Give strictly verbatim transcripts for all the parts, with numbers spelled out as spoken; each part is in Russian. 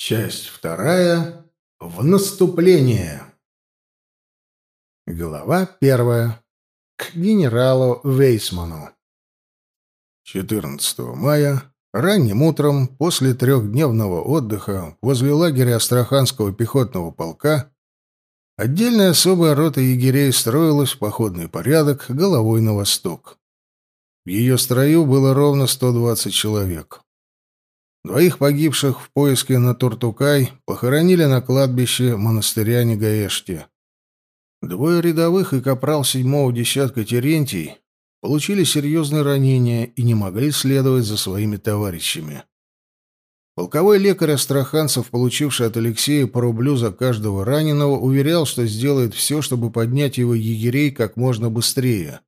Часть вторая. В наступление. Глава первая. К генералу Вейсману. четырнадцатого мая, ранним утром, после трехдневного отдыха, возле лагеря Астраханского пехотного полка, отдельная особая рота егерей строилась в походный порядок головой на восток. В ее строю было ровно сто двадцать человек. Двоих погибших в поиске на Туртукай похоронили на кладбище монастыря Негаэшти. Двое рядовых и капрал седьмого десятка Терентий получили серьезные ранения и не могли следовать за своими товарищами. Полковой лекарь астраханцев, получивший от Алексея по рублю за каждого раненого, уверял, что сделает все, чтобы поднять его егерей как можно быстрее.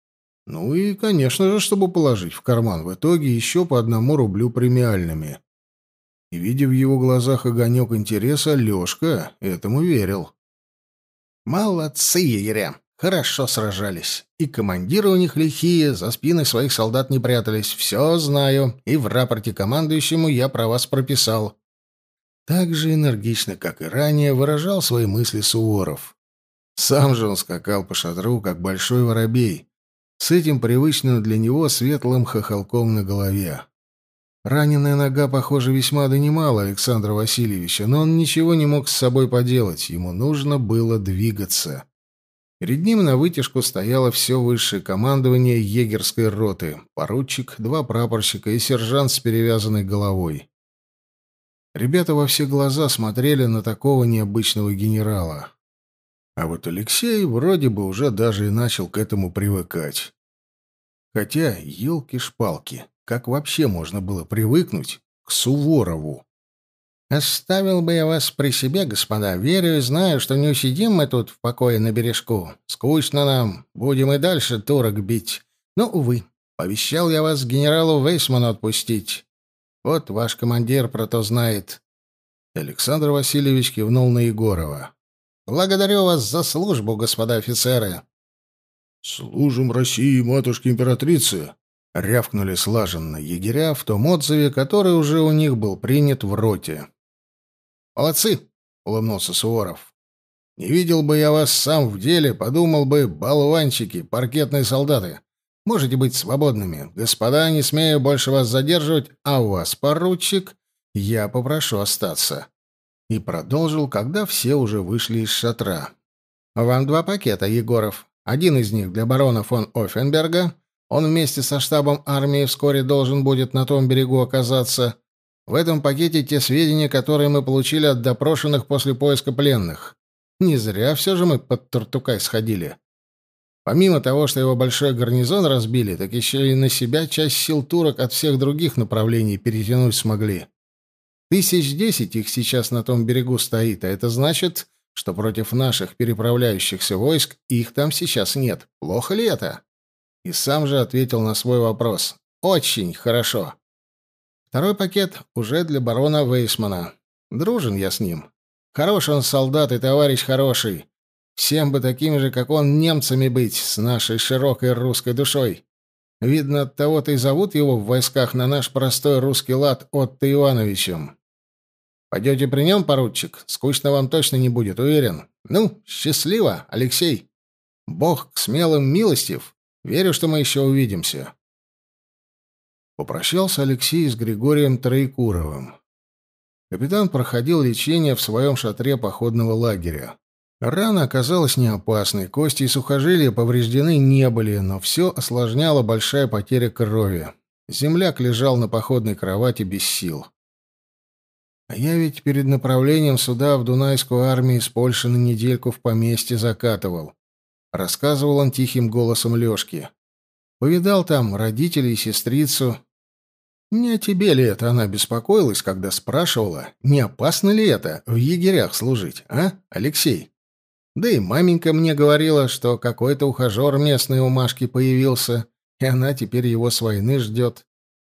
Ну и, конечно же, чтобы положить в карман в итоге еще по одному рублю премиальными. И, видя в его глазах огонек интереса, Лешка этому верил. «Молодцы, егеря! Хорошо сражались. И командиры у них лихие, за спиной своих солдат не прятались. Все знаю, и в рапорте командующему я про вас прописал». Так же энергично, как и ранее, выражал свои мысли Суворов. Сам же он скакал по шатру, как большой воробей, с этим привычным для него светлым хохолком на голове. Раненая нога, похоже, весьма донимала Александра Васильевича, но он ничего не мог с собой поделать, ему нужно было двигаться. Перед ним на вытяжку стояло все высшее командование егерской роты, поручик, два прапорщика и сержант с перевязанной головой. Ребята во все глаза смотрели на такого необычного генерала. А вот Алексей вроде бы уже даже и начал к этому привыкать. Хотя, елки-шпалки, как вообще можно было привыкнуть к Суворову? «Оставил бы я вас при себе, господа. Верю и знаю, что не усидим мы тут в покое на бережку. Скучно нам. Будем и дальше турок бить. Но, увы, повещал я вас генералу Вейсману отпустить. Вот ваш командир про то знает». Александр Васильевич кивнул на Егорова. «Благодарю вас за службу, господа офицеры». «Служим России, матушке-императрице!» — рявкнули слаженно егеря в том отзыве, который уже у них был принят в роте. «Молодцы!» — улыбнулся Суворов. «Не видел бы я вас сам в деле, подумал бы, болванчики, паркетные солдаты. Можете быть свободными. Господа, не смею больше вас задерживать, а вас, поручик, я попрошу остаться». И продолжил, когда все уже вышли из шатра. «Вам два пакета, Егоров. Один из них для барона фон Оффенберга. Он вместе со штабом армии вскоре должен будет на том берегу оказаться. В этом пакете те сведения, которые мы получили от допрошенных после поиска пленных. Не зря все же мы под Туртукай сходили. Помимо того, что его большой гарнизон разбили, так еще и на себя часть сил турок от всех других направлений перетянуть смогли. Тысяч десять их сейчас на том берегу стоит, а это значит, что против наших переправляющихся войск их там сейчас нет. Плохо ли это?» И сам же ответил на свой вопрос. «Очень хорошо». Второй пакет уже для барона Вейсмана. Дружен я с ним. Хороший он солдат и товарищ хороший. Всем бы такими же, как он, немцами быть, с нашей широкой русской душой. Видно, от того-то и зовут его в войсках на наш простой русский лад Отто Ивановичем. Пойдете при нем, поручик? Скучно вам точно не будет, уверен. Ну, счастливо, Алексей. Бог к смелым милостив. Верю, что мы еще увидимся». Попрощался Алексей с Григорием Троекуровым. Капитан проходил лечение в своем шатре походного лагеря. Рана оказалась не опасной, кости и сухожилия повреждены не были, но все осложняла большая потеря крови. Земляк лежал на походной кровати без сил. «А я ведь перед направлением сюда в Дунайскую армию из Польши на недельку в поместье закатывал», — рассказывал он тихим голосом Лёшки. «Повидал там родителей и сестрицу. Не о тебе ли это она беспокоилась, когда спрашивала, не опасно ли это в егерях служить, а, Алексей? Да и маменька мне говорила, что какой-то ухажер местный у Машки появился, и она теперь его с войны ждет».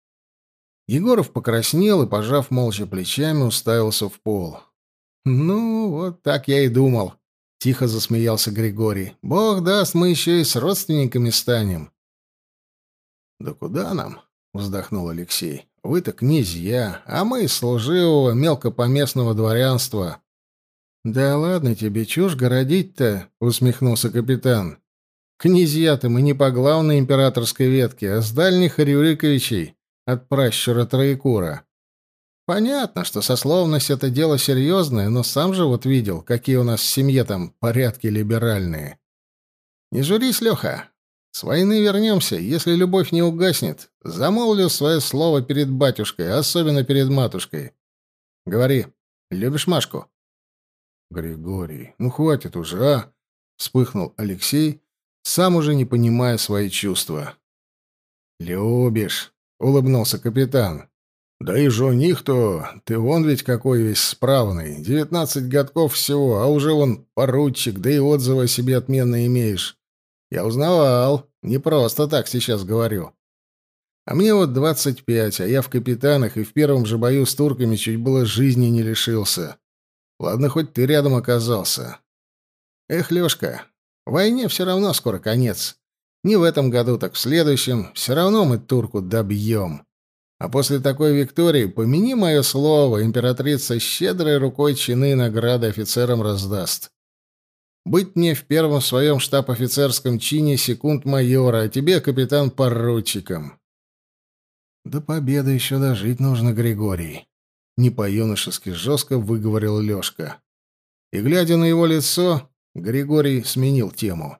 Егоров покраснел и, пожав молча плечами, уставился в пол. «Ну, вот так я и думал», — тихо засмеялся Григорий. «Бог даст, мы еще и с родственниками станем». «Да куда нам?» — вздохнул Алексей. Вы-то князья, а мы из служивого мелкопоместного дворянства». «Да ладно тебе чушь городить-то», — усмехнулся капитан. «Князья-то мы не по главной императорской ветке, а с дальних Рюриковичей, от пращура Троекура. Понятно, что сословность — это дело серьезное, но сам же вот видел, какие у нас в семье там порядки либеральные. Не журись, Леха. С войны вернемся, если любовь не угаснет. Замолвлю свое слово перед батюшкой, особенно перед матушкой. Говори, любишь Машку?» «Григорий, ну хватит уже, а?» — вспыхнул Алексей, сам уже не понимая свои чувства. «Любишь», — улыбнулся капитан. «Да и жених-то, ты вон ведь какой весь справный. Девятнадцать годков всего, а уже вон поручик, да и отзывы о себе отменно имеешь. Я узнавал, не просто так сейчас говорю. А мне вот двадцать пять, а я в капитанах и в первом же бою с турками чуть было жизни не лишился. Ладно, хоть ты рядом оказался. Эх, Лёшка, войне все равно скоро конец. Не в этом году, так в следующем. Все равно мы турку добьем. А после такой виктории, помяни мое слово, императрица щедрой рукой чины и награды офицерам раздаст. Быть мне в первом своем штаб-офицерском чине секунд-майора, а тебе капитан-поручиком». «До победы еще дожить нужно, Григорий», — не по-юношески жестко выговорил Лешка. И, глядя на его лицо, Григорий сменил тему.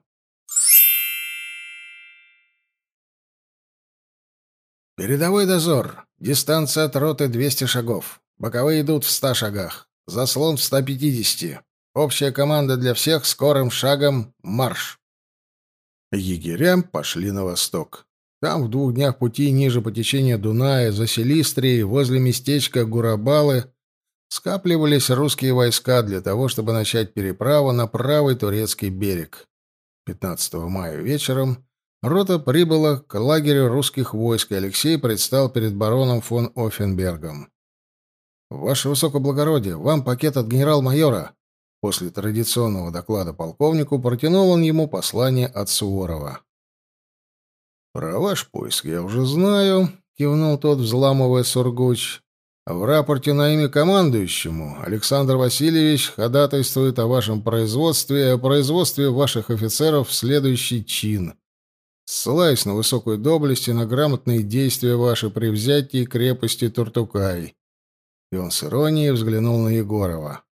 «Передовой дозор. Дистанция от роты двести шагов. Боковые идут в ста шагах. Заслон в ста пятидесяти. Общая команда для всех скорым шагом марш!» Егеря пошли на восток. Там, в двух днях пути ниже по течению Дуная, за Селистрией, возле местечка Гурабалы, скапливались русские войска для того, чтобы начать переправу на правый турецкий берег. пятнадцатого мая вечером рота прибыла к лагерю русских войск, и Алексей предстал перед бароном фон Оффенбергом. «Ваше высокоблагородие, вам пакет от генерал-майора». После традиционного доклада полковнику протянул он ему послание от Суворова. «Про ваш поиск я уже знаю», — кивнул тот, взламывая сургуч. «В рапорте на имя командующему Александр Васильевич ходатайствует о вашем производстве и о производстве ваших офицеров в следующий чин. Ссылаясь на высокую доблесть и на грамотные действия ваши при взятии крепости Туртукай». И он с иронией взглянул на Егорова.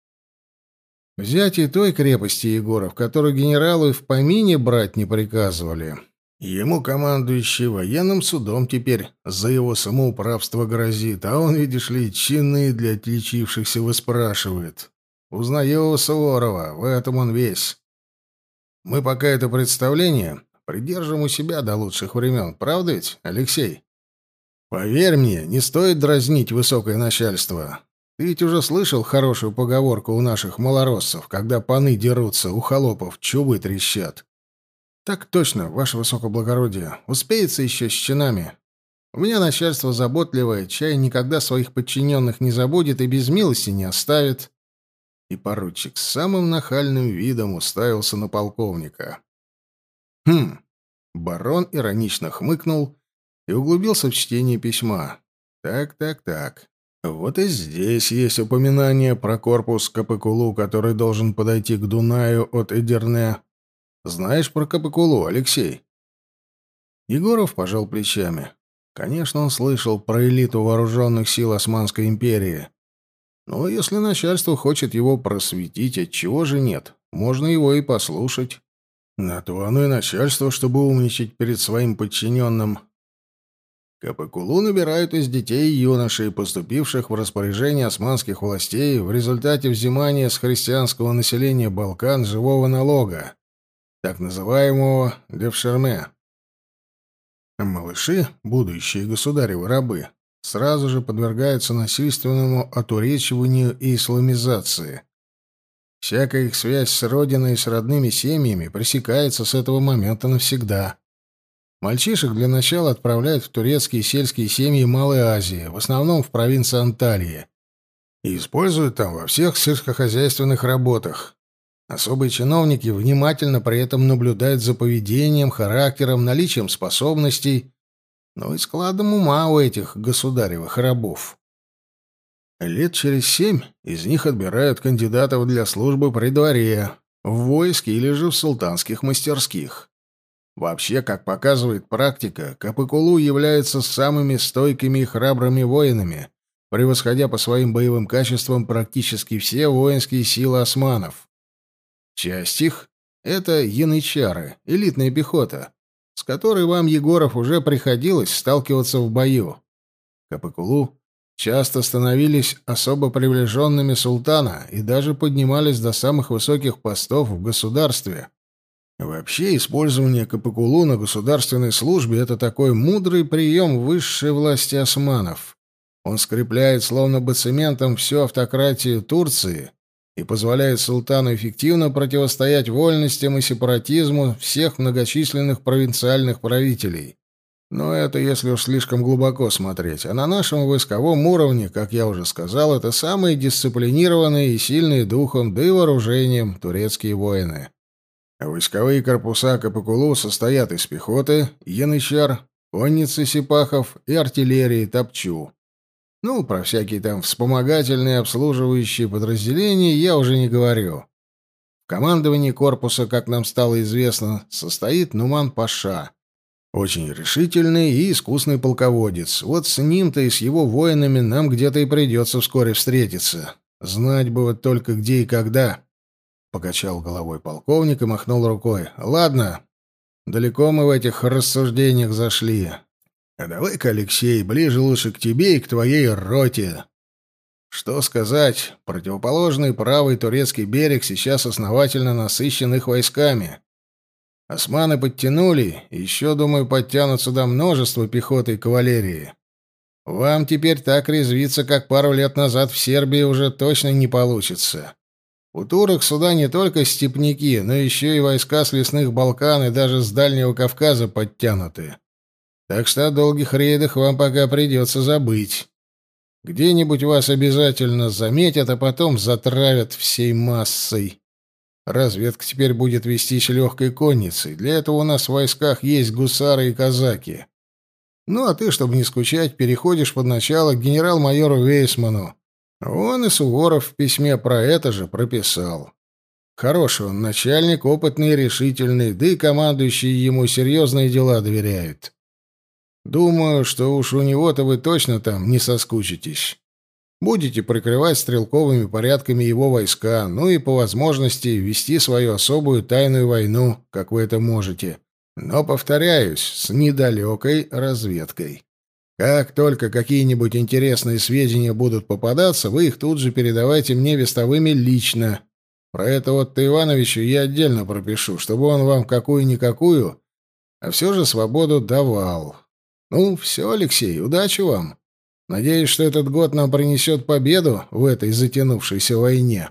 «Взятие той крепости, Егоров, которую генералу и в помине брать не приказывали. Ему командующий военным судом теперь за его самоуправство грозит, а он, видишь ли, чины для отличившихся выспрашивает. Узнаю Суворова, в этом он весь. Мы пока это представление придержим у себя до лучших времен, правда ведь, Алексей? Поверь мне, не стоит дразнить высокое начальство. Ты ведь уже слышал хорошую поговорку у наших малороссов, когда паны дерутся, у холопов чубы трещат. Так точно, ваше высокоблагородие. Успеется еще с чинами. У меня начальство заботливое, чай никогда своих подчиненных не забудет и без милости не оставит». И поручик с самым нахальным видом уставился на полковника. «Хм». Барон иронично хмыкнул и углубился в чтение письма. «Так, так, так. Вот и здесь есть упоминание про корпус Капыкулу, который должен подойти к Дунаю от Эдирне. Знаешь про Капыкулу, Алексей?» Егоров пожал плечами. Конечно, он слышал про элиту вооруженных сил Османской империи. Но если начальство хочет его просветить, отчего же нет? Можно его и послушать. На то оно и начальство, чтобы умничать перед своим подчиненным. Капыкулу набирают из детей и юношей, поступивших в распоряжение османских властей в результате взимания с христианского населения Балкан живого налога, так называемого девшерме. Малыши, будущие государевы рабы, сразу же подвергаются насильственному отуречиванию и исламизации. Всякая их связь с родиной и с родными семьями пресекается с этого момента навсегда. Мальчишек для начала отправляют в турецкие сельские семьи Малой Азии, в основном в провинции Анталья, и используют там во всех сельскохозяйственных работах. Особые чиновники внимательно при этом наблюдают за поведением, характером, наличием способностей, но и складом ума у этих государевых рабов. Лет через семь из них отбирают кандидатов для службы при дворе, в войске или же в султанских мастерских. Вообще, как показывает практика, Капыкулу являются самыми стойкими и храбрыми воинами, превосходя по своим боевым качествам практически все воинские силы османов. Часть их — это янычары, элитная пехота, с которой вам, Егоров, уже приходилось сталкиваться в бою. Капыкулу часто становились особо приближенными султана и даже поднимались до самых высоких постов в государстве. Вообще, использование Капыкулу на государственной службе — это такой мудрый прием высшей власти османов. Он скрепляет словно бы цементом всю автократию Турции и позволяет султану эффективно противостоять вольностям и сепаратизму всех многочисленных провинциальных правителей. Но это если уж слишком глубоко смотреть. А на нашем войсковом уровне, как я уже сказал, это самые дисциплинированные и сильные духом, да и вооружением турецкие воины. Войсковые корпуса Капыкулу состоят из пехоты, янычар, конницы сипахов и артиллерии топчу. Ну, про всякие там вспомогательные обслуживающие подразделения я уже не говорю. В командовании корпуса, как нам стало известно, состоит Нуман-паша. Очень решительный и искусный полководец. Вот с ним-то и с его воинами нам где-то и придется вскоре встретиться. Знать бы вот только где и когда. Покачал головой полковник и махнул рукой. Ладно, далеко мы в этих рассуждениях зашли. А давай-ка, Алексей, ближе лучше к тебе и к твоей роте. Что сказать, противоположный правый турецкий берег сейчас основательно насыщен их войсками. Османы подтянули, и еще, думаю, подтянут сюда множество пехоты и кавалерии. Вам теперь так резвиться, как пару лет назад в Сербии, уже точно не получится. У турок сюда не только степняки, но еще и войска с лесных Балкан и даже с Дальнего Кавказа подтянуты. Так что о долгих рейдах вам пока придется забыть. Где-нибудь вас обязательно заметят, а потом затравят всей массой. Разведка теперь будет вестись легкой конницей. Для этого у нас в войсках есть гусары и казаки. Ну, а ты, чтобы не скучать, переходишь под начало к генерал-майору Вейсману. Он и Суворов в письме про это же прописал. Хороший он начальник, опытный и решительный, да и командующие ему серьезные дела доверяют. Думаю, что уж у него-то вы точно там не соскучитесь. Будете прикрывать стрелковыми порядками его войска, ну и по возможности вести свою особую тайную войну, как вы это можете. Но, повторяюсь, с недалекой разведкой. Как только какие-нибудь интересные сведения будут попадаться, вы их тут же передавайте мне вестовыми лично. Про это вот Ивановичу я отдельно пропишу, чтобы он вам какую-никакую, а все же свободу давал. Ну, все, Алексей, удачи вам. Надеюсь, что этот год нам принесет победу в этой затянувшейся войне.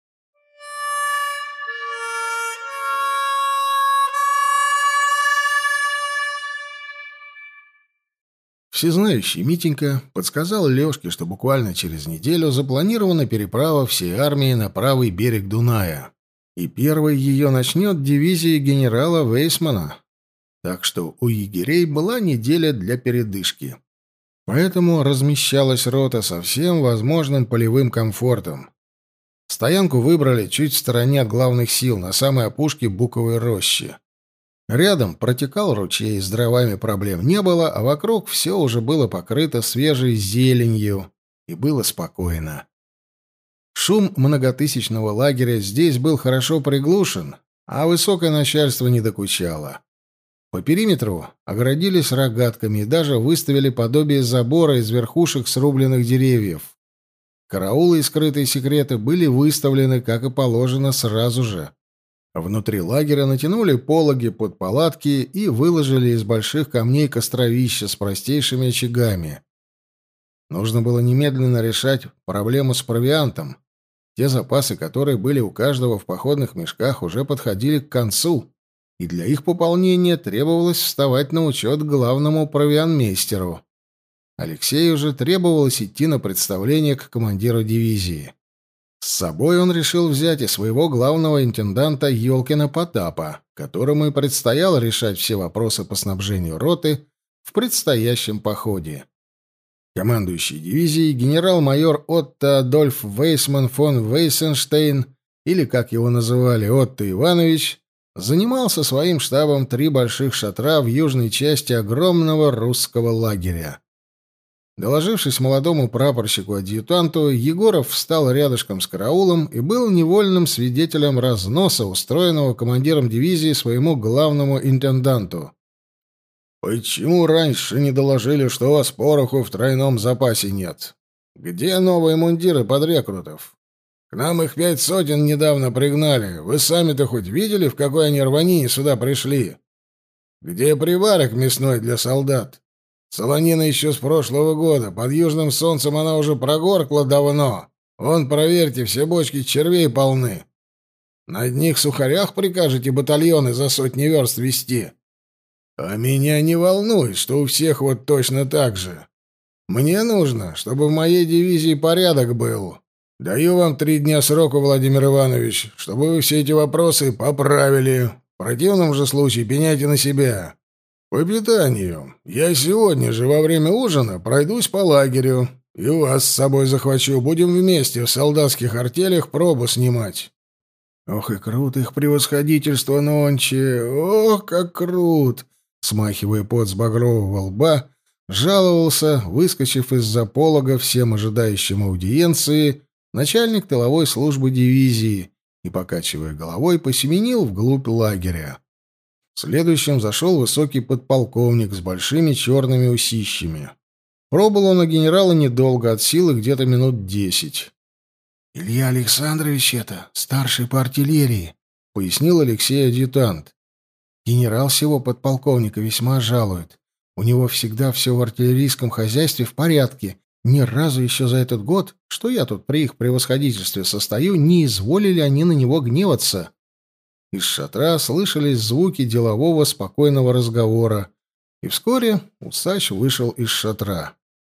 Всезнающий Митенька подсказал Лёшке, что буквально через неделю запланирована переправа всей армии на правый берег Дуная, и первой ее начнет дивизия генерала Вейсмана. Так что у егерей была неделя для передышки. Поэтому размещалась рота со всем возможным полевым комфортом. Стоянку выбрали чуть в стороне от главных сил, на самой опушке буковой рощи. Рядом протекал ручей, с дровами проблем не было, а вокруг все уже было покрыто свежей зеленью, и было спокойно. Шум многотысячного лагеря здесь был хорошо приглушен, а высокое начальство не докучало. По периметру оградились рогатками и даже выставили подобие забора из верхушек срубленных деревьев. Караулы и скрытые секреты были выставлены, как и положено, сразу же. Внутри лагеря натянули пологи под палатки и выложили из больших камней костровища с простейшими очагами. Нужно было немедленно решать проблему с провиантом. Те запасы, которые были у каждого в походных мешках, уже подходили к концу, и для их пополнения требовалось вставать на учет главному провианмейстеру. Алексею же требовалось идти на представление к командиру дивизии. С собой он решил взять и своего главного интенданта Ёлкина Потапа, которому и предстояло решать все вопросы по снабжению роты в предстоящем походе. Командующий дивизией генерал-майор Отто Адольф Вейсман фон Вейсенштейн, или, как его называли, Отто Иванович, занимал со своим штабом три больших шатра в южной части огромного русского лагеря. Доложившись молодому прапорщику-адъютанту, Егоров встал рядышком с караулом и был невольным свидетелем разноса, устроенного командиром дивизии своему главному интенданту. «Почему раньше не доложили, что у вас пороху в тройном запасе нет? Где новые мундиры под рекрутов? К нам их пять сотен недавно пригнали. Вы сами-то хоть видели, в какой они рванине сюда пришли? Где приварок мясной для солдат? Солонина еще с прошлого года. Под южным солнцем она уже прогоркла давно. Вон, проверьте, все бочки червей полны. На одних сухарях прикажете батальоны за сотни верст вести? А меня не волнует, что у всех вот точно так же. Мне нужно, чтобы в моей дивизии порядок был. Даю вам три дня срока, Владимир Иванович, чтобы вы все эти вопросы поправили. В противном же случае пеняйте на себя. По питанию. Я сегодня же во время ужина пройдусь по лагерю и вас с собой захвачу. Будем вместе в солдатских артелях пробу снимать». «Ох и крут их превосходительство нонче! Ох, как крут!» Смахивая пот с багрового лба, жаловался, выскочив из-за полога всем ожидающим аудиенции, начальник тыловой службы дивизии и, покачивая головой, посеменил вглубь лагеря. Следующим зашел высокий подполковник с большими черными усищами. Пробыл он у генерала недолго, от силы где-то минут десять. «Илья Александрович это, старший по артиллерии», — пояснил Алексей-адъютант. «Генерал сего подполковника весьма жалует. У него всегда все в артиллерийском хозяйстве в порядке. Ни разу еще за этот год, что я тут при их превосходительстве состою, не изволили они на него гневаться». Из шатра слышались звуки делового спокойного разговора, и вскоре усач вышел из шатра.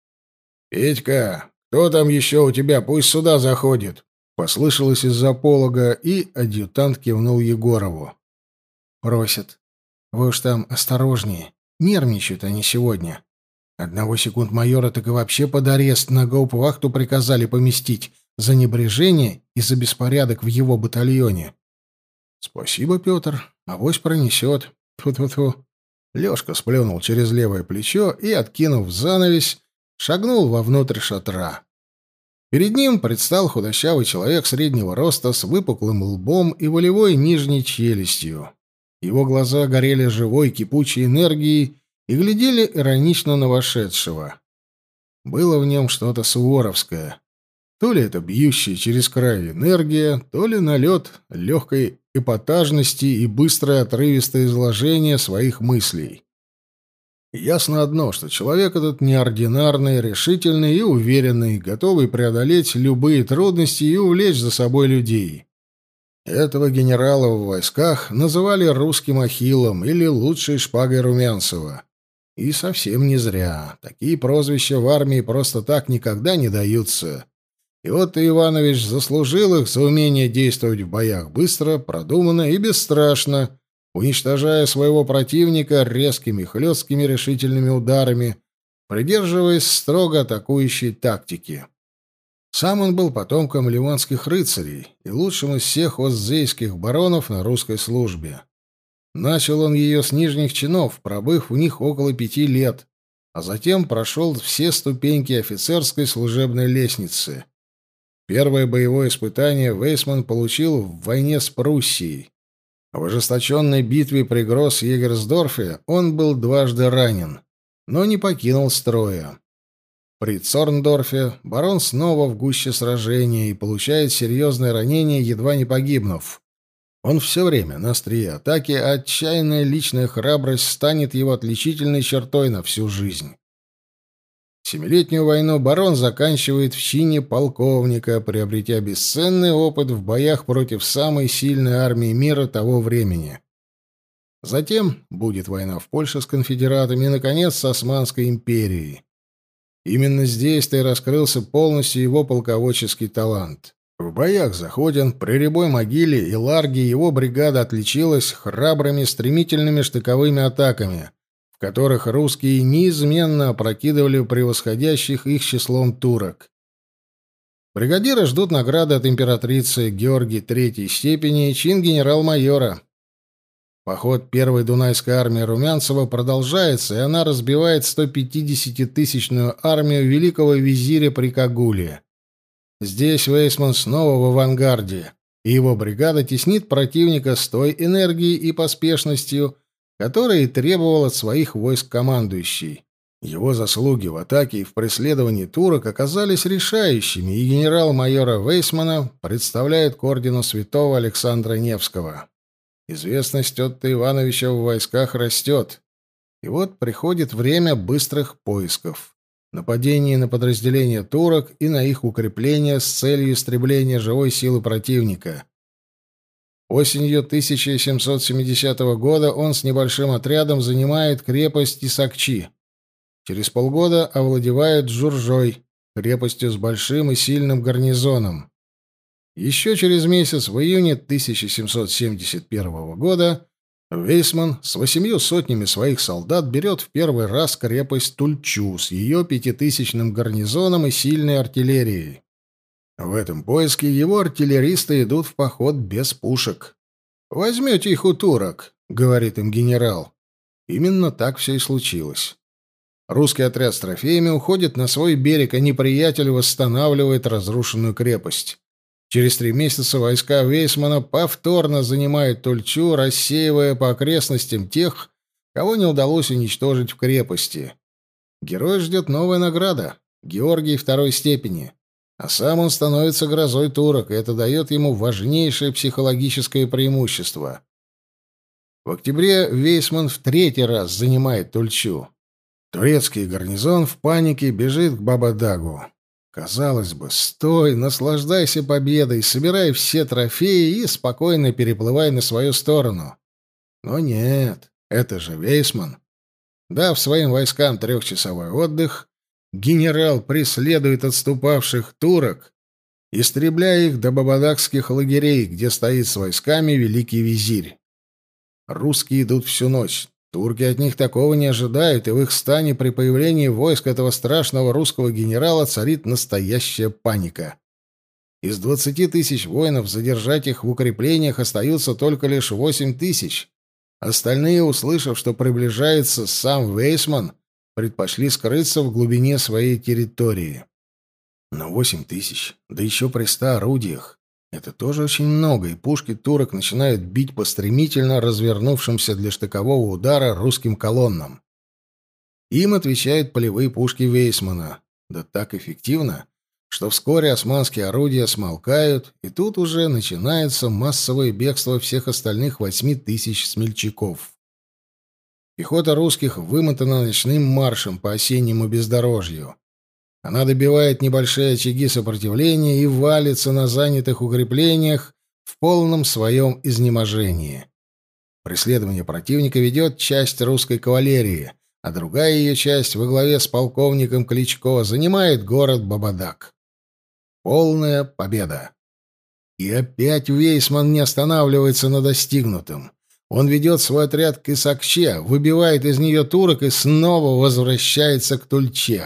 «Петька, кто там еще у тебя? Пусть сюда заходит!» Послышалось из-за полога, и адъютант кивнул Егорову. «Просят. Вы уж там осторожнее. Нервничают они сегодня. Одного секунд-майора так и вообще под арест на гауптвахту приказали поместить за небрежение и за беспорядок в его батальоне». «Спасибо, Петр. Авось пронесет. Тьфу-тьфу-тьфу». Лешка сплюнул через левое плечо и, откинув занавесь, шагнул вовнутрь шатра. Перед ним предстал худощавый человек среднего роста с выпуклым лбом и волевой нижней челюстью. Его глаза горели живой кипучей энергией и глядели иронично на вошедшего. Было в нем что-то суворовское. То ли это бьющая через край энергия, то ли налет легкой эпатажности и быстрое отрывистое изложение своих мыслей. Ясно одно, что человек этот неординарный, решительный и уверенный, готовый преодолеть любые трудности и увлечь за собой людей. Этого генерала в войсках называли русским Ахиллом или лучшей шпагой Румянцева. И совсем не зря. Такие прозвища в армии просто так никогда не даются. И вот Иванович заслужил их за умение действовать в боях быстро, продуманно и бесстрашно, уничтожая своего противника резкими, хлесткими решительными ударами, придерживаясь строго атакующей тактики. Сам он был потомком ливонских рыцарей и лучшим из всех оздзейских баронов на русской службе. Начал он ее с нижних чинов, пробыв в них около пяти лет, а затем прошел все ступеньки офицерской служебной лестницы. Первое боевое испытание Вейсман получил в войне с Пруссией. В ожесточенной битве при Гросс-Егерсдорфе он был дважды ранен, но не покинул строя. При Цорндорфе барон снова в гуще сражения и получает серьезное ранение, едва не погибнув. Он все время на острие атаки, а отчаянная личная храбрость станет его отличительной чертой на всю жизнь. Семилетнюю войну барон заканчивает в чине полковника, приобретя бесценный опыт в боях против самой сильной армии мира того времени. Затем будет война в Польше с конфедератами и, наконец, с Османской империей. Именно здесь-то и раскрылся полностью его полководческий талант. В боях за Ходен, при Рябой могиле и Ларге его бригада отличилась храбрыми стремительными штыковыми атаками, в которых русские неизменно опрокидывали превосходящих их числом турок. Бригадира ждут награды от императрицы Георгии третьей степени и чин генерал-майора. Поход первой Дунайской армии Румянцева продолжается, и она разбивает сто пятидесятитысячную армию великого визиря при Кагуле. Здесь Вейсман снова в авангарде, и его бригада теснит противника с той энергией и поспешностью, которые требовал от своих войск командующий. Его заслуги в атаке и в преследовании турок оказались решающими, и генерал-майора Вейсмана представляют к ордену святого Александра Невского. Известность Отто Ивановича в войсках растет, и вот приходит время быстрых поисков. Нападений на подразделения турок и на их укрепления с целью истребления живой силы противника. Осенью тысяча семьсот семидесятого года он с небольшим отрядом занимает крепость Исакчи. Через полгода овладевает Джуржой, крепостью с большим и сильным гарнизоном. Еще через месяц, в июне тысяча семьсот семьдесят первого года, Вейсман с восемью сотнями своих солдат берет в первый раз крепость Тульчу с ее пятитысячным гарнизоном и сильной артиллерией. В этом поиске его артиллеристы идут в поход без пушек. «Возьмете их у турок», — говорит им генерал. Именно так все и случилось. Русский отряд с трофеями уходит на свой берег, а неприятель восстанавливает разрушенную крепость. Через три месяца войска Вейсмана повторно занимают Тульчу, рассеивая по окрестностям тех, кого не удалось уничтожить в крепости. Героя ждет новая награда — Георгий второй степени. А сам он становится грозой турок, и это дает ему важнейшее психологическое преимущество. В октябре Вейсман в третий раз занимает Тульчу. Турецкий гарнизон в панике бежит к Бабадагу. Казалось бы, стой, наслаждайся победой, собирай все трофеи и спокойно переплывай на свою сторону. Но нет, это же Вейсман. Дав своим войскам трехчасовой отдых, генерал преследует отступавших турок, истребляя их до бабадагских лагерей, где стоит с войсками великий визирь. Русские идут всю ночь. Турки от них такого не ожидают, и в их стане при появлении войск этого страшного русского генерала царит настоящая паника. Из двадцати тысяч воинов задержать их в укреплениях остаются только лишь восемь тысяч. Остальные, услышав, что приближается сам Вейсман, предпочли скрыться в глубине своей территории. Но восемь тысяч, да еще при ста орудиях. Это тоже очень много, и пушки турок начинают бить по стремительно развернувшимся для штыкового удара русским колоннам. Им отвечают полевые пушки Вейсмана. Да так эффективно, что вскоре османские орудия смолкают, и тут уже начинается массовое бегство всех остальных восьми тысяч смельчаков. Пехота русских вымотана ночным маршем по осеннему бездорожью. Она добивает небольшие очаги сопротивления и валится на занятых укреплениях в полном своем изнеможении. Преследование противника ведет часть русской кавалерии, а другая ее часть во главе с полковником Кличко занимает город Бабадаг. Полная победа. И опять Вейсман не останавливается на достигнутом. Он ведет свой отряд к Исакче, выбивает из нее турок и снова возвращается к Тульче.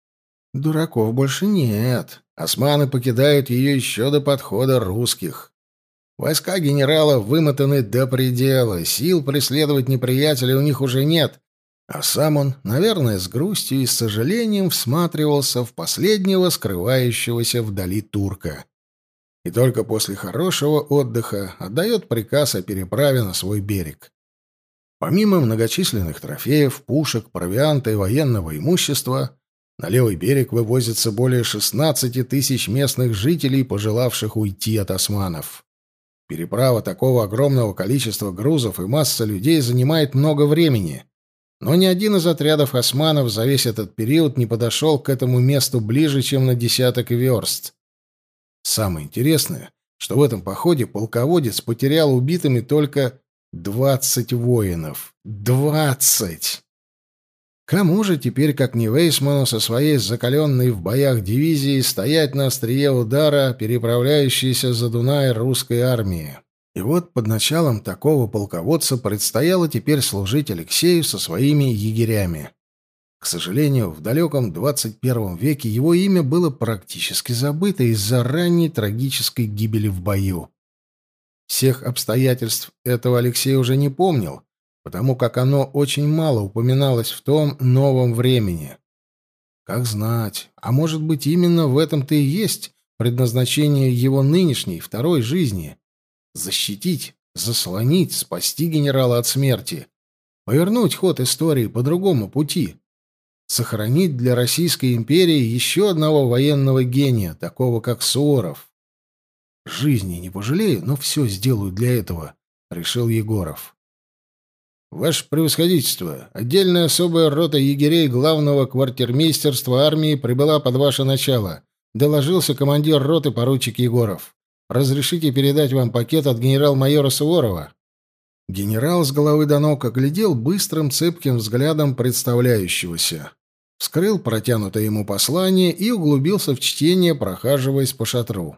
Дураков больше нет. Османы покидают ее еще до подхода русских. Войска генерала вымотаны до предела, сил преследовать неприятеля у них уже нет, а сам он, наверное, с грустью и с сожалением всматривался в последнего скрывающегося вдали турка. И только после хорошего отдыха отдает приказ о переправе на свой берег. Помимо многочисленных трофеев, пушек, провианта и военного имущества, на левый берег вывозится более шестнадцати тысяч местных жителей, пожелавших уйти от османов. Переправа такого огромного количества грузов и масса людей занимает много времени, но ни один из отрядов османов за весь этот период не подошел к этому месту ближе, чем на десяток верст. Самое интересное, что в этом походе полководец потерял убитыми только двадцать воинов. Двадцать! Кому же теперь, как не Вейсману, со своей закаленной в боях дивизией, стоять на острие удара, переправляющейся за Дунай русской армии? И вот под началом такого полководца предстояло теперь служить Алексею со своими егерями. К сожалению, в далеком двадцать первом веке его имя было практически забыто из-за ранней трагической гибели в бою. Всех обстоятельств этого Алексей уже не помнил, потому как оно очень мало упоминалось в том новом времени. Как знать, а может быть, именно в этом-то и есть предназначение его нынешней, второй жизни — защитить, заслонить, спасти генерала от смерти, повернуть ход истории по другому пути, сохранить для Российской империи еще одного военного гения, такого как Суворов. «Жизни не пожалею, но все сделаю для этого», — решил Егоров. «Ваше превосходительство, отдельная особая рота егерей главного квартирмейстерства армии прибыла под ваше начало», — доложился командир роты поручик Егоров. «Разрешите передать вам пакет от генерал-майора Суворова?» Генерал с головы до ног оглядел быстрым цепким взглядом представляющегося. Вскрыл протянутое ему послание и углубился в чтение, прохаживаясь по шатру.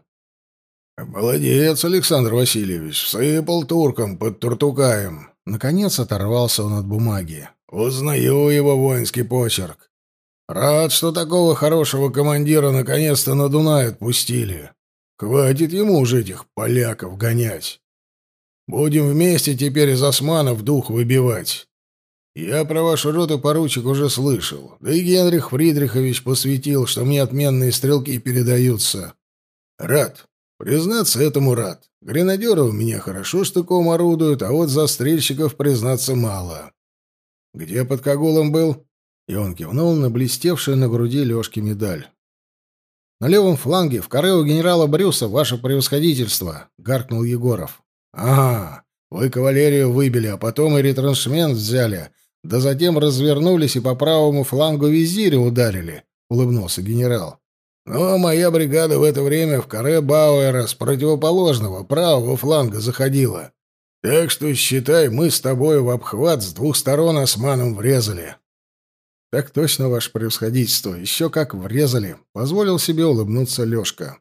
«Молодец, Александр Васильевич, всыпал туркам под Туртукаем». Наконец оторвался он от бумаги. «Узнаю его воинский почерк. Рад, что такого хорошего командира наконец-то на Дунай отпустили. Хватит ему уже этих поляков гонять. Будем вместе теперь из османов дух выбивать. Я про вашу роту, поручик, уже слышал. Да и Генрих Фридрихович посвятил, что мне отменные стрелки передаются. Рад. Признаться, этому рад. Гренадеры у меня хорошо штыком орудуют, а вот застрельщиков, признаться, мало. Где под Кагулом был?» И он кивнул на блестевшую на груди Лёшки медаль. «На левом фланге, в каре у генерала Брюса, ваше превосходительство», — гаркнул Егоров. «Ага, вы кавалерию выбили, а потом и ретраншмент взяли, да затем развернулись и по правому флангу визиря ударили», — улыбнулся генерал. «Ну, а моя бригада в это время в каре Бауэра с противоположного, правого фланга заходила. Так что, считай, мы с тобой в обхват с двух сторон османам врезали». «Так точно, ваше превосходительство, еще как врезали», — позволил себе улыбнуться Лешка.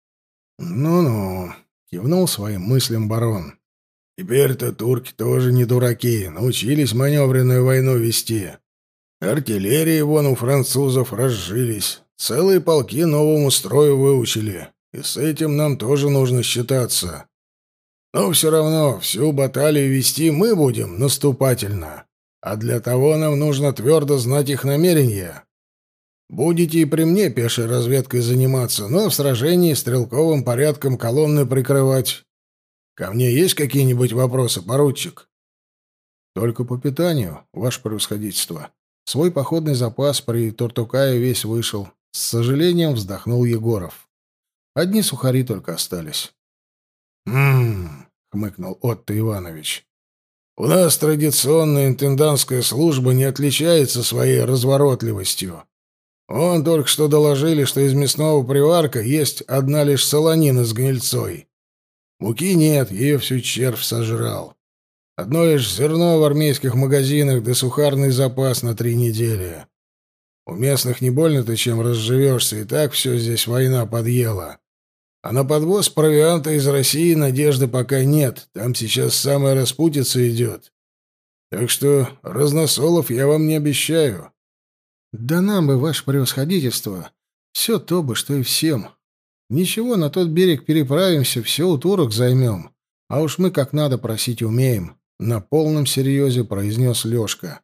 «Ну-ну», — кивнул своим мыслям барон. «Теперь-то турки тоже не дураки, научились маневренную войну вести. Артиллерии вон у французов разжились». Целые полки новому строю выучили, и с этим нам тоже нужно считаться. Но все равно всю баталию вести мы будем наступательно, а для того нам нужно твердо знать их намерения. Будете и при мне пешей разведкой заниматься, но в сражении стрелковым порядком колонны прикрывать. Ко мне есть какие-нибудь вопросы, поручик?» «Только по питанию, ваше превосходительство. Свой походный запас при Туртукае весь вышел». С сожалением вздохнул Егоров. «Одни сухари только остались». «М-м-м», хмыкнул Отто Иванович. «У нас традиционная интендантская служба не отличается своей разворотливостью. Вон только что доложили, что из мясного приварка есть одна лишь солонина с гнильцой. Муки нет, ее всю червь сожрал. Одно лишь зерно в армейских магазинах да сухарный запас на три недели. У местных не больно-то чем разживешься, и так все здесь война подъела. А на подвоз провианта из России надежды пока нет, там сейчас самая распутица идет. Так что разносолов я вам не обещаю». «Да нам бы, ваше превосходительство, все то бы, что и всем. Ничего, на тот берег переправимся, все у турок займем. А уж мы как надо просить умеем», — на полном серьезе произнес Лешка.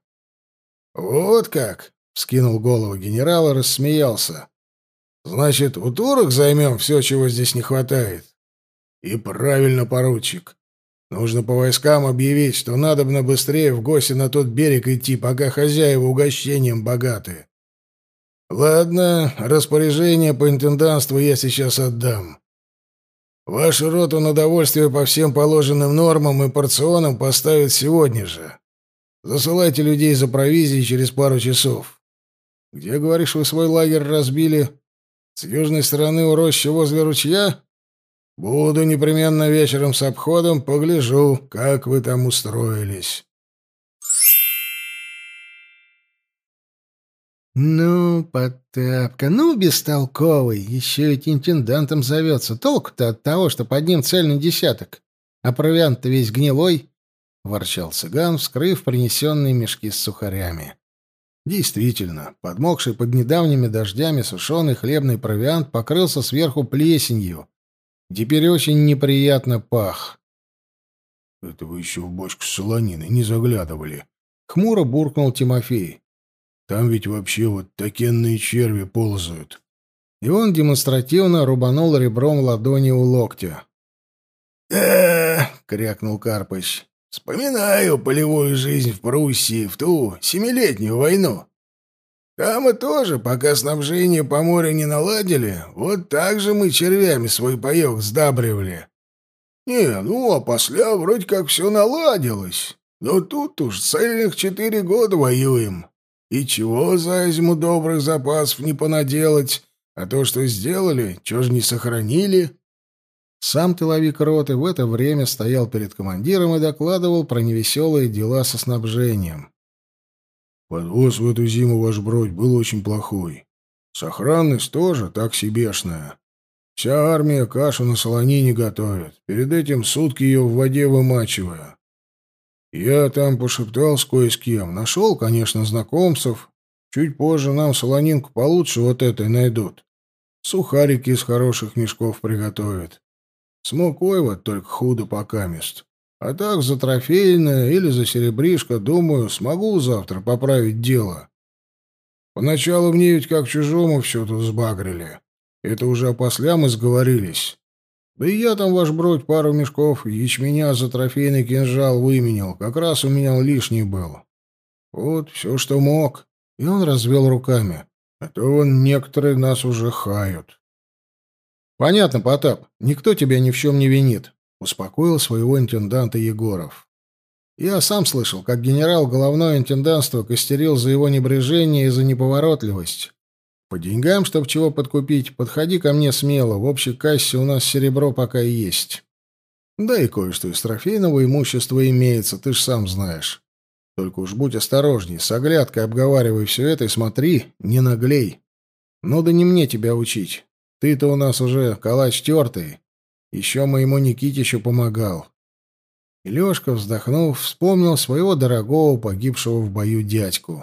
«Вот как!» — вскинул голову генерал и рассмеялся. «Значит, у турок займем все, чего здесь не хватает?» «И правильно, поручик. Нужно по войскам объявить, что надобно быстрее в гости на тот берег идти, пока хозяева угощением богаты. Ладно, распоряжение по интендантству я сейчас отдам. Вашу роту на довольствие по всем положенным нормам и порционам поставят сегодня же. Засылайте людей за провизией через пару часов. Где, говоришь, вы свой лагерь разбили? С южной стороны у рощи возле ручья? Буду непременно вечером с обходом, погляжу, как вы там устроились». «Ну, Потапка, ну, бестолковый, еще ведь интендантом зовется. Толку-то от того, что под ним цельный десяток. А провиант-то весь гнилой, — ворчал цыган, вскрыв принесенные мешки с сухарями. Действительно, подмокший под недавними дождями сушеный хлебный провиант покрылся сверху плесенью. Теперь очень неприятно пах. — Это вы еще в бочку с солониной не заглядывали, — хмуро буркнул Тимофей. — Там ведь вообще вот такенные черви ползают. И он демонстративно рубанул ребром ладони у локтя. «Да», — крякнул Карпыч, — «вспоминаю полевую жизнь в Пруссии в ту семилетнюю войну. Там и тоже, пока снабжение по морю не наладили, вот так же мы червями свой паёк сдабривали. Не, ну, а после вроде как все наладилось. Но тут уж цельных четыре года воюем. И чего за зиму добрых запасов не понаделать, а то, что сделали, чего же не сохранили?» Сам тыловик роты в это время стоял перед командиром и докладывал про невеселые дела со снабжением. «Подвоз в эту зиму, ваш бродь, был очень плохой. Сохранность тоже так себешная. Вся армия кашу на солонине готовит, перед этим сутки ее в воде вымачивая. Я там пошептался кое с кем, нашел, конечно, знакомцев. Чуть позже нам солонинку получше вот этой найдут. Сухарики из хороших мешков приготовят. С мукой вот только худо покамест. А так за трофейное или за серебришко, думаю, смогу завтра поправить дело. Поначалу мне ведь как чужому все тут сбагрили. Это уже опосля мы сговорились. Да и я там, ваш бродь, пару мешков ячменя за трофейный кинжал выменял. Как раз у меня лишний был. Вот все, что мог». И он развел руками. «А то вон некоторые нас уже хают». «Понятно, Потап, никто тебя ни в чем не винит», — успокоил своего интенданта Егоров. «Я сам слышал, как генерал головное интендантство костерил за его небрежение и за неповоротливость. По деньгам, чтоб чего подкупить, подходи ко мне смело, в общей кассе у нас серебро пока и есть. Да и кое-что из трофейного имущества имеется, ты ж сам знаешь. Только уж будь осторожней, с оглядкой обговаривай все это и смотри, не наглей. Ну да не мне тебя учить. Ты-то у нас уже калач тертый. Еще моему Никитичу помогал». И Лешка, вздохнув, вспомнил своего дорогого, погибшего в бою дядьку.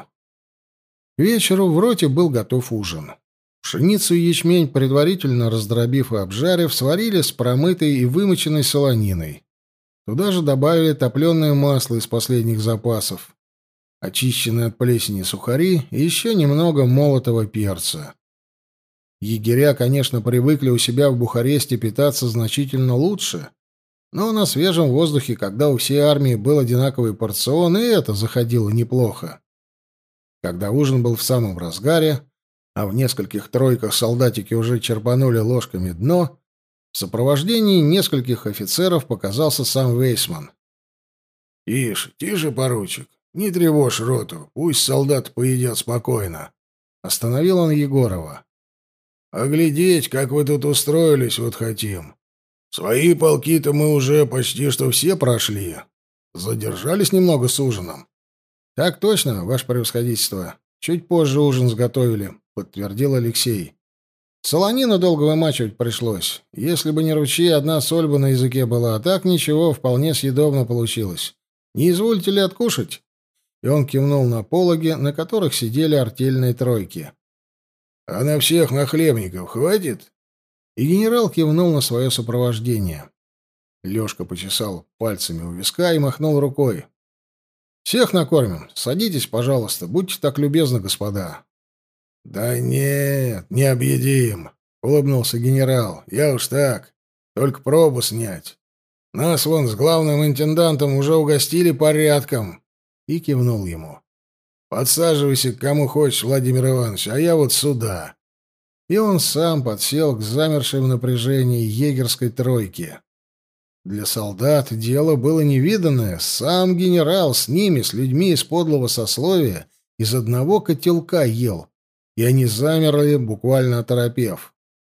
К вечеру в роте был готов ужин. Пшеницу и ячмень, предварительно раздробив и обжарив, сварили с промытой и вымоченной солониной. Туда же добавили топленое масло из последних запасов, очищенные от плесени сухари и еще немного молотого перца. Егеря, конечно, привыкли у себя в Бухаресте питаться значительно лучше, но на свежем воздухе, когда у всей армии был одинаковый порцион, и это заходило неплохо. Когда ужин был в самом разгаре, а в нескольких тройках солдатики уже черпанули ложками дно, в сопровождении нескольких офицеров показался сам Вейсман. «Тише, тише, поручик, не тревожь роту, пусть солдаты поедят спокойно», — остановил он Егорова. «Оглядеть, как вы тут устроились, вот хотим. Свои полки-то мы уже почти что все прошли. Задержались немного с ужином». «Так точно, ваше превосходительство. Чуть позже ужин сготовили», — подтвердил Алексей. «Солонину долго вымачивать пришлось. Если бы не ручьи, одна соль бы на языке была, а так ничего, вполне съедобно получилось. Не изволите ли откушать?» И он кивнул на пологи, на которых сидели артельные тройки. «А на всех нахлебников хватит?» И генерал кивнул на свое сопровождение. Лешка почесал пальцами у виска и махнул рукой. «Всех накормим. Садитесь, пожалуйста. Будьте так любезны, господа». «Да нет, не объедим», — улыбнулся генерал. «Я уж так. Только пробу снять. Нас вон с главным интендантом уже угостили порядком». И кивнул ему. «Подсаживайся к кому хочешь, Владимир Иванович, а я вот сюда». И он сам подсел к замершей в напряжении егерской тройке. Для солдат дело было невиданное. Сам генерал с ними, с людьми из подлого сословия, из одного котелка ел, и они замерли, буквально оторопев.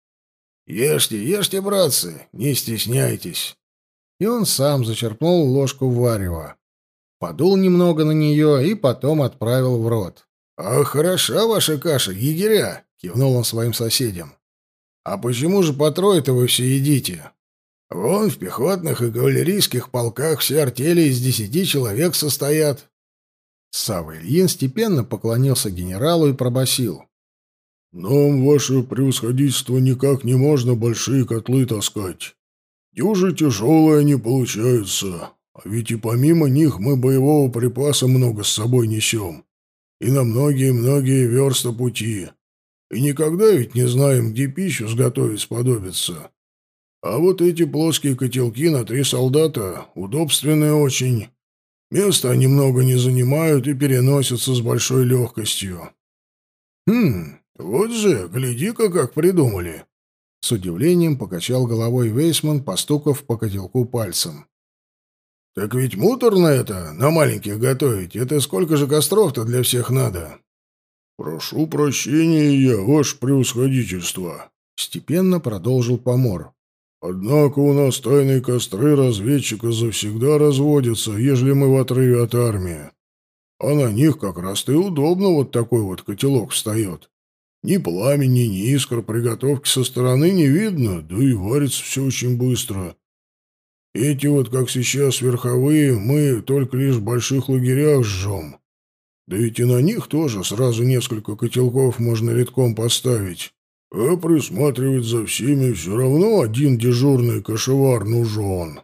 «Ешьте, ешьте, братцы, не стесняйтесь». И он сам зачерпнул ложку варева, подул немного на нее и потом отправил в рот. «А хороша ваша каша, егеря!» — кивнул он своим соседям. «А почему же по трое-то вы все едите?» Вон в пехотных и кавалерийских полках все артели из десяти человек состоят. Савва Ильин степенно поклонился генералу и пробасил: «Нам, ваше превосходительство, никак не можно большие котлы таскать. Дюжи тяжелые они получаются, а ведь и помимо них мы боевого припаса много с собой несем. И на многие-многие версты пути. И никогда ведь не знаем, где пищу сготовить сподобится. А вот эти плоские котелки на три солдата удобственные очень. Места они много не занимают и переносятся с большой легкостью». «Хм, вот же, гляди-ка, как придумали!» С удивлением покачал головой Вейсман, постукав по котелку пальцем. «Так ведь муторно это, на маленьких готовить. Это сколько же костров-то для всех надо?» «Прошу прощения, я, ваше превосходительство», — степенно продолжил помор. «Однако у нас тайные костры разведчика завсегда разводятся, ежели мы в отрыве от армии. А на них как раз-то и удобно вот такой вот котелок встает. Ни пламени, ни искр, приготовки со стороны не видно, да и варится все очень быстро. Эти вот, как сейчас, верховые, мы только лишь в больших лагерях жжем. Да ведь и на них тоже сразу несколько котелков можно редком поставить. А присматривать за всеми все равно один дежурный кошевар нужен».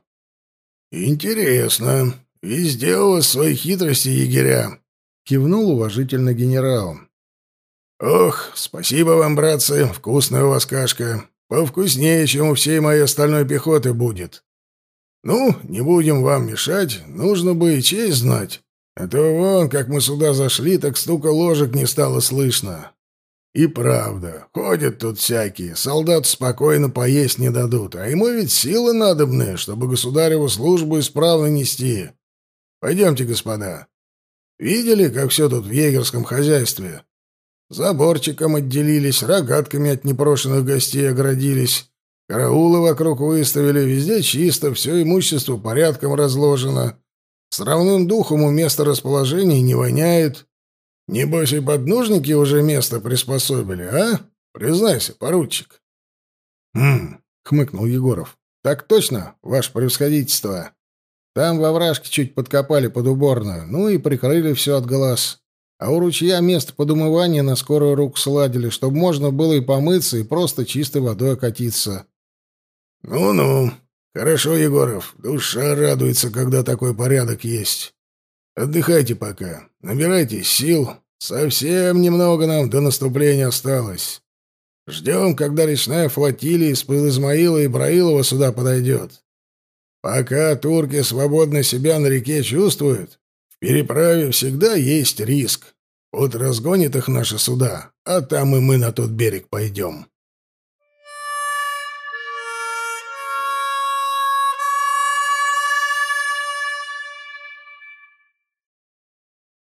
«Интересно. Везде у вас свои хитрости, егеря», — кивнул уважительно генерал. «Ох, спасибо вам, братцы, вкусная у вас кашка. Повкуснее, чем у всей моей остальной пехоты будет. Ну, не будем вам мешать, нужно бы и честь знать. А то вон, как мы сюда зашли, так стука ложек не стало слышно. И правда, ходят тут всякие, солдат спокойно поесть не дадут, а ему ведь силы надобны, чтобы государеву службу исправно нести. Пойдемте, господа. Видели, как все тут в егерском хозяйстве? Заборчиком отделились, рогатками от непрошенных гостей оградились, караулы вокруг выставили, везде чисто, все имущество порядком разложено. С равным духом у места расположения не воняет. Небось и подножники уже место приспособили, а? Признайся, поручик. «Хм», — хмыкнул Егоров. «Так точно, ваше превосходительство. Там во вражке чуть подкопали под уборную, ну и прикрыли все от глаз. А у ручья место под умывание на скорую руку сладили, чтобы можно было и помыться, и просто чистой водой окатиться». «Ну-ну, хорошо, Егоров, душа радуется, когда такой порядок есть. Отдыхайте пока, набирайтесь сил. Совсем немного нам до наступления осталось. Ждем, когда речная флотилия из-под Измаила и Браилова сюда подойдет. Пока турки свободно себя на реке чувствуют, в переправе всегда есть риск. Вот разгонит их наши суда, а там и мы на тот берег пойдем».